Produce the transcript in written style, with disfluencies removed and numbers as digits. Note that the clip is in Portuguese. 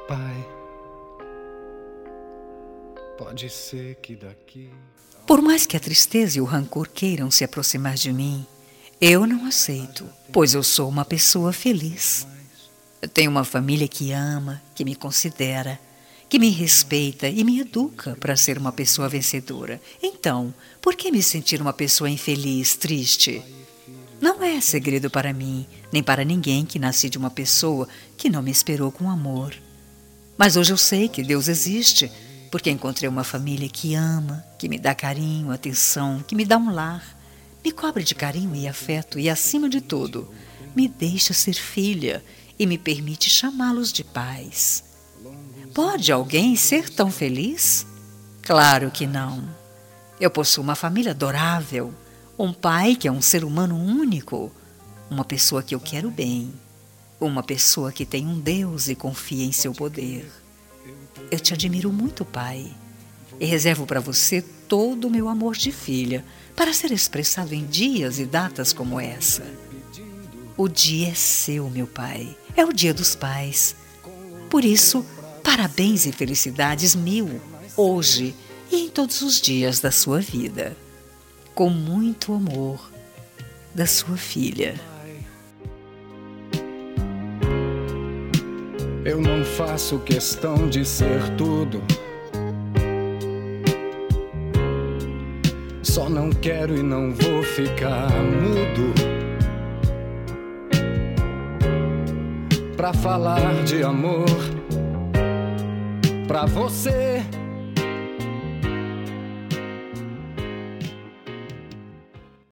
Pai, pode ser que daqui... Por mais que a tristeza e o rancor queiram se aproximar de mim, eu não aceito, pois eu sou uma pessoa feliz. Eu tenho uma família que ama, que me considera, que me respeita e me educa para ser uma pessoa vencedora. Então, por que me sentir uma pessoa infeliz, triste? Não é segredo para mim, nem para ninguém que nasci de uma pessoa que não me esperou com amor. Mas hoje eu sei que Deus existe, porque encontrei uma família que ama, que me dá carinho, atenção, que me dá um lar, me cobre de carinho e afeto e, acima de tudo, me deixa ser filha e me permite chamá-los de pais. Pode alguém ser tão feliz? Claro que não. Eu possuo uma família adorável, um pai que é um ser humano único, uma pessoa que eu quero bem, uma pessoa que tem um Deus e confia em seu poder. Eu te admiro muito, pai, e reservo para você todo o meu amor de filha, para ser expressado em dias e datas como essa. O dia é seu, meu pai, é o Dia dos Pais. Por isso, parabéns e felicidades mil, hoje e em todos os dias da sua vida. Com muito amor, da sua filha. Eu não faço questão de ser tudo, só não quero e não vou ficar mudo pra falar de amor pra você.